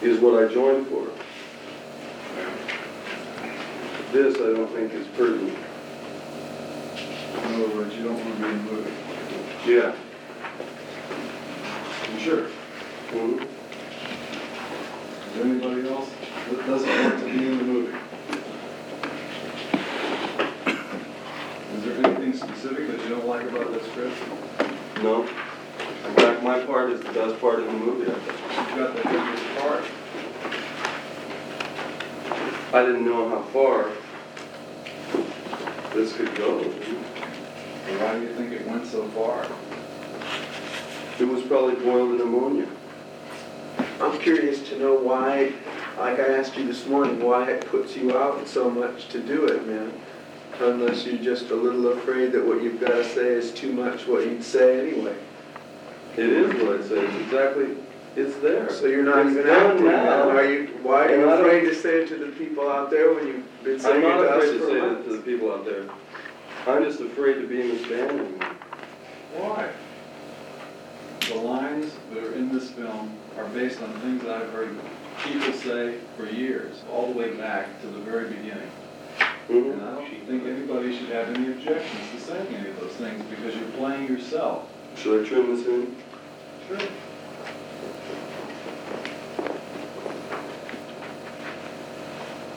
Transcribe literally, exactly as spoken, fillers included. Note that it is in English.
is what I joined for. This I don't think is pertinent. In other words, you don't want to be in the movie. Yeah. You sure? Mhm. Is there anybody else that doesn't want to be in the movie? Is there anything specific that you don't like about this script? No. In fact, my part is the best part of the movie, I think. You've got the biggest part. I didn't know how far this could go. Why do you think it went so far? It was probably boiled in ammonia. I'm curious to know why, like I asked you this morning, why it puts you out so much to do it, man. Unless you're just a little afraid that what you've got to say is too much what you'd say anyway. It is what I said. It's exactly, it's there. So you're not It's even done acting, man. now. Are you, why are And you I don't- afraid to say it to the people out there when you've been I'm saying it not to us afraid to for say it months? to the people out there. I'm just afraid to be in this band anymore. Why? The lines that are in this film are based on things that I've heard people say for years, all the way back to the very beginning. Mhm. And I don't think anybody should have any objections to saying any of those things because you're playing yourself. Should I trim this in? Sure.